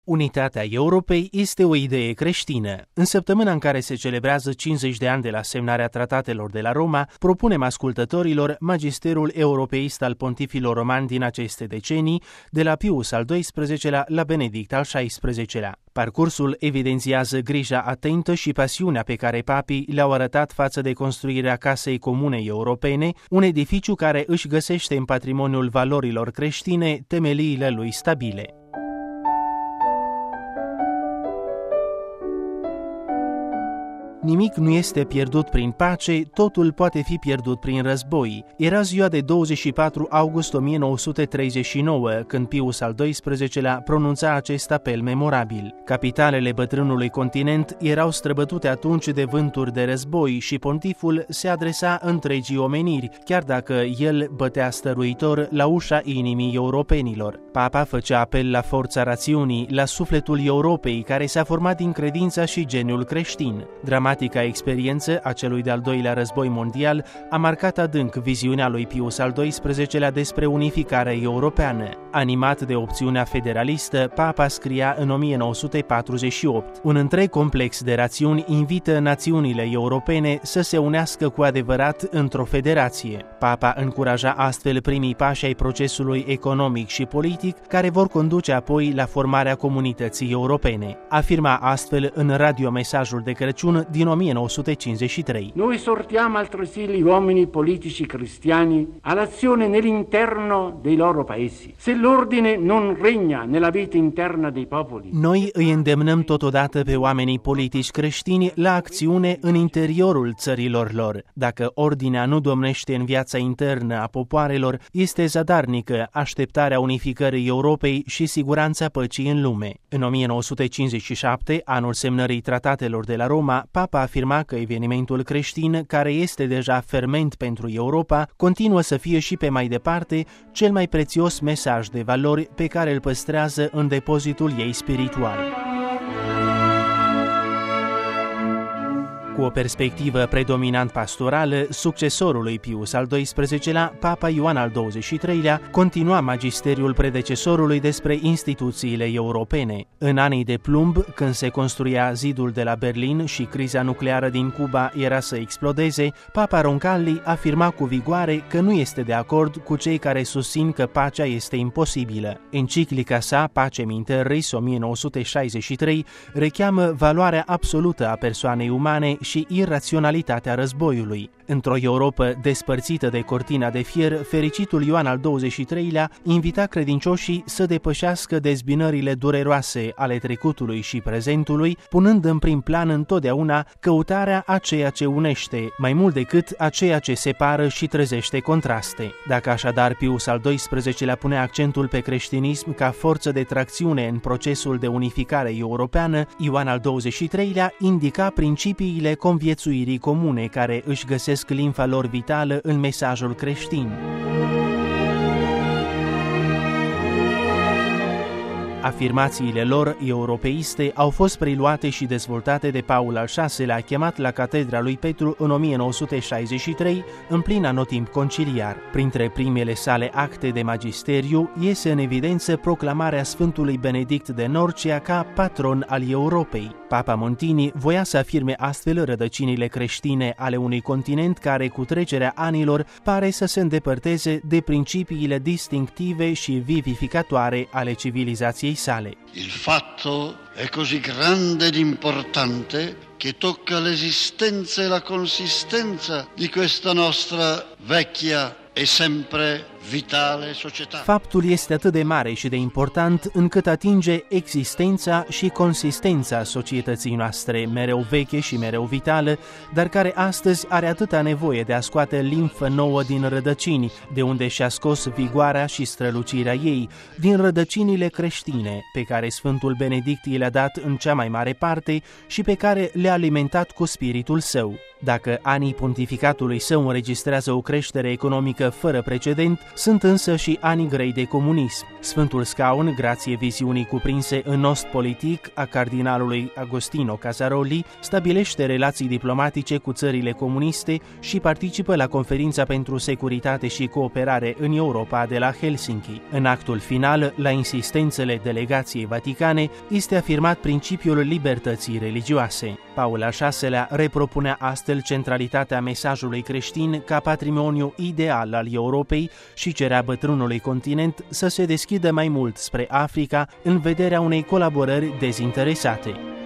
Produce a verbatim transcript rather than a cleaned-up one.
Unitatea Europei este o idee creștină. În săptămâna în care se celebrează cincizeci de ani de la semnarea tratatelor de la Roma, propunem ascultătorilor magisterul europeist al pontifilor romani din aceste decenii, de la Pius al doisprezecelea la Benedict al șaisprezecelea. Parcursul evidențiază grija atentă și pasiunea pe care papii le-au arătat față de construirea Casei Comune Europene, un edificiu care își găsește în patrimoniul valorilor creștine temeliile lui stabile. Nimic nu este pierdut prin pace, totul poate fi pierdut prin război. Era ziua de douăzeci și patru august o mie nouă sute treizeci și nouă, când Pius al doisprezecelea pronunța acest apel memorabil. Capitalele bătrânului continent erau străbătute atunci de vânturi de război și pontiful se adresa întregii omeniri, chiar dacă el bătea stăruitor la ușa inimii europenilor. Papa făcea apel la forța rațiunii, la sufletul Europei, care s-a format din credința și geniul creștin. Dramatica experiență a celui de-al doilea război mondial a marcat adânc viziunea lui Pius al doisprezecelea despre unificarea europeană. Animat de opțiunea federalistă, Papa scria în o mie nouă sute patruzeci și opt: un întreg complex de rațiuni invită națiunile europene să se unească cu adevărat într-o federație. Papa încuraja astfel primii pași ai procesului economic și politic care vor conduce apoi la formarea comunității europene. Afirma astfel în radiomesajul de Crăciun din o mie nouă sute cincizeci și trei. Noi esortiamo altresì gli uomini politici cristiani all'azione nell'interno dei loro paesi. Se l'ordine non regna nella vita interna dei popoli. Noi îi îndemnăm totodată pe oamenii politici creștini la acțiune în interiorul țărilor lor. Dacă ordinea nu domnește în viața internă a popoarelor, este zadarnică așteptarea unificării Europei și siguranța păcii în lume. În o mie nouă sute cincizeci și șapte, anul semnării tratatelor de la Roma, Papa afirma că evenimentul creștin, care este deja ferment pentru Europa, continuă să fie și pe mai departe cel mai prețios mesaj de valori pe care îl păstrează în depozitul ei spiritual. Cu o perspectivă predominant pastorală, succesorul lui Pius al doisprezecelea, Papa Ioan al douăzeci și treilea, continua magisteriul predecesorului despre instituțiile europene. În anii de plumb, când se construia zidul de la Berlin și criza nucleară din Cuba era să explodeze, Papa Roncalli afirma cu vigoare că nu este de acord cu cei care susțin că pacea este imposibilă. Enciclica sa, Pacem Inter Res o mie nouă sute șaizeci și trei, recheamă valoarea absolută a persoanei umane și iraționalitatea războiului. Într-o Europă despărțită de cortina de fier, fericitul Ioan al douăzeci și treilea invita credincioșii să depășească dezbinările dureroase ale trecutului și prezentului, punând în prim plan întotdeauna căutarea a ceea ce unește, mai mult decât a ceea ce separă și trezește contraste. Dacă așadar Pius al doisprezecelea punea accentul pe creștinism ca forță de tracțiune în procesul de unificare europeană, Ioan al douăzeci și treilea indica principiile conviețuirii comune care își găsesc limfa lor vitală în mesajul creștin. Afirmațiile lor europeiste au fost preluate și dezvoltate de Paul al șaselea, chemat la catedra lui Petru în o mie nouă sute șaizeci și trei, în plin anotimp conciliar. Printre primele sale acte de magisteriu iese în evidență proclamarea Sfântului Benedict de Norcia ca patron al Europei. Papa Montini voia să afirme astfel rădăcinile creștine ale unui continent care, cu trecerea anilor, pare să se îndepărteze de principiile distinctive și vivificatoare ale civilizației sale. Il fatto è così grande ed importante che tocca l'esistenza e la consistenza di questa nostra vecchia e sempre vitale società. Faptul este atât de mare și de important încât atinge existența și consistența societății noastre, mereu veche și mereu vitală, dar care astăzi are atâta nevoie de a scoate limfă nouă din rădăcini, de unde și-a scos vigoarea și strălucirea ei, din rădăcinile creștine, pe care Sfântul Benedict i le-a dat în cea mai mare parte și pe care le-a alimentat cu spiritul său. Dacă anii pontificatului său înregistrează o creștere economică fără precedent, Sunt însă și ani grei de comunism. Sfântul Scaun, grație viziunii cuprinse în Ostpolitik a cardinalului Agostino Casaroli, stabilește relații diplomatice cu țările comuniste și participă la Conferința pentru Securitate și Cooperare în Europa de la Helsinki. În actul final, la insistențele delegației vaticane, este afirmat principiul libertății religioase. Paul al șaselea repropunea astfel centralitatea mesajului creștin ca patrimoniu ideal al Europei și cerea bătrânului continent să se deschidă mai mult spre Africa în vederea unei colaborări dezinteresate.